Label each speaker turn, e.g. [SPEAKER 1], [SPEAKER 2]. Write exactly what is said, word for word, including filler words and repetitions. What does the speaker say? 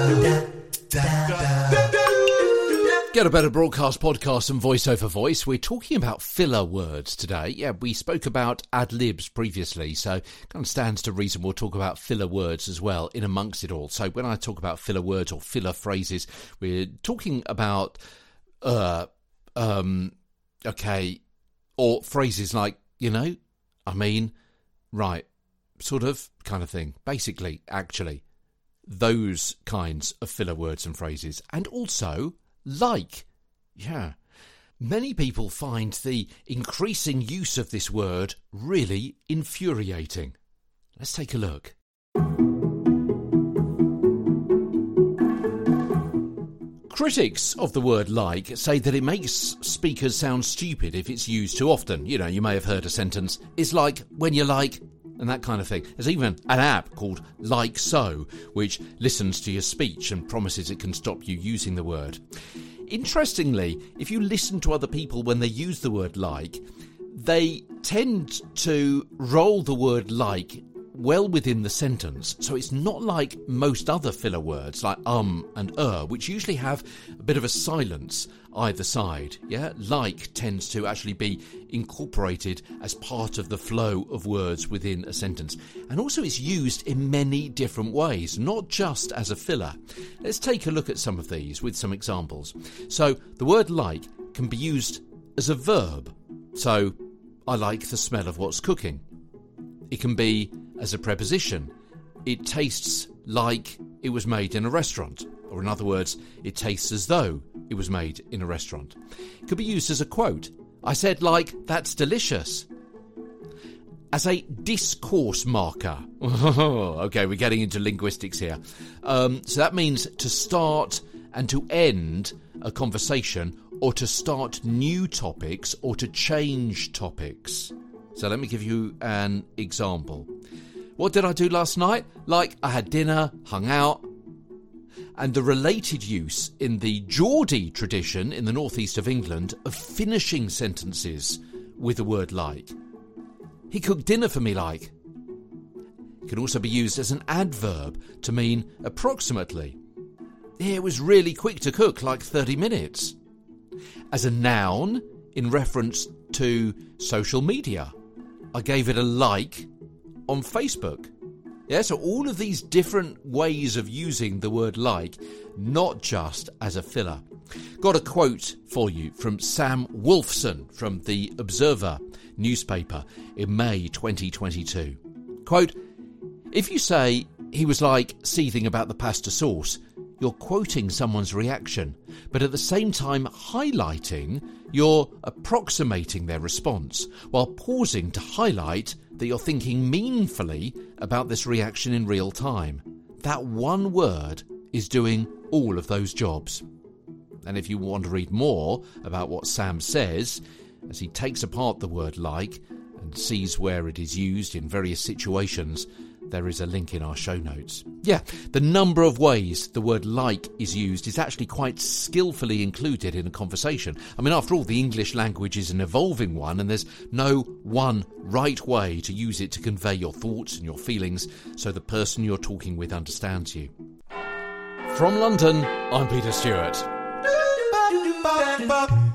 [SPEAKER 1] Get a Better Broadcast podcast and Voice Over Voice. We're talking about filler words today. Yeah, we spoke about ad-libs previously, so kind of stands to reason we'll talk about filler words as well in amongst it all. So when I talk about filler words or filler phrases, we're talking about, uh, um, okay, or phrases like, you know, I mean, right, sort of, kind of thing. Basically, actually, those kinds of filler words and phrases. And also, like. Yeah. Many people find the increasing use of this word really infuriating. Let's take a look. Critics of the word like say that it makes speakers sound stupid if it's used too often. You know, you may have heard a sentence, it's like when you like, and that kind of thing. There's even an app called Like So, which listens to your speech and promises it can stop you using the word. Interestingly, if you listen to other people when they use the word like, they tend to roll the word like well within the sentence. So it's not like most other filler words like um and er, which usually have a bit of a silence either side. Yeah, like tends to actually be incorporated as part of the flow of words within a sentence. And also it's used in many different ways, not just as a filler. Let's take a look at some of these with some examples. So the word like can be used as a verb. So I like the smell of what's cooking. It can be as a preposition. It tastes like it was made in a restaurant. Or in other words, it tastes as though it was made in a restaurant. It could be used as a quote. I said, like, that's delicious. As a discourse marker. Okay, we're getting into linguistics here. Um, so that means to start and to end a conversation, or to start new topics, or to change topics. So let me give you an example. What did I do last night? Like, I had dinner, hung out. And the related use in the Geordie tradition in the northeast of England of finishing sentences with the word like. He cooked dinner for me like. It can also be used as an adverb to mean approximately. It was really quick to cook, like thirty minutes. As a noun in reference to social media. I gave it a like on Facebook. Yeah, so all of these different ways of using the word like, not just as a filler. Got a quote for you from Sam Wolfson from the Observer newspaper in May twenty twenty-two. Quote, if you say he was like seething about the pasta sauce, you're quoting someone's reaction, but at the same time highlighting, you're approximating their response, while pausing to highlight that you're thinking meaningfully about this reaction in real time. That one word is doing all of those jobs. And if you want to read more about what Sam says, as he takes apart the word like and sees where it is used in various situations, there is a link in our show notes. Yeah, the number of ways the word like is used is actually quite skillfully included in a conversation. I mean, after all, the English language is an evolving one, and there's no one right way to use it to convey your thoughts and your feelings so the person you're talking with understands you. From London, I'm Peter Stewart.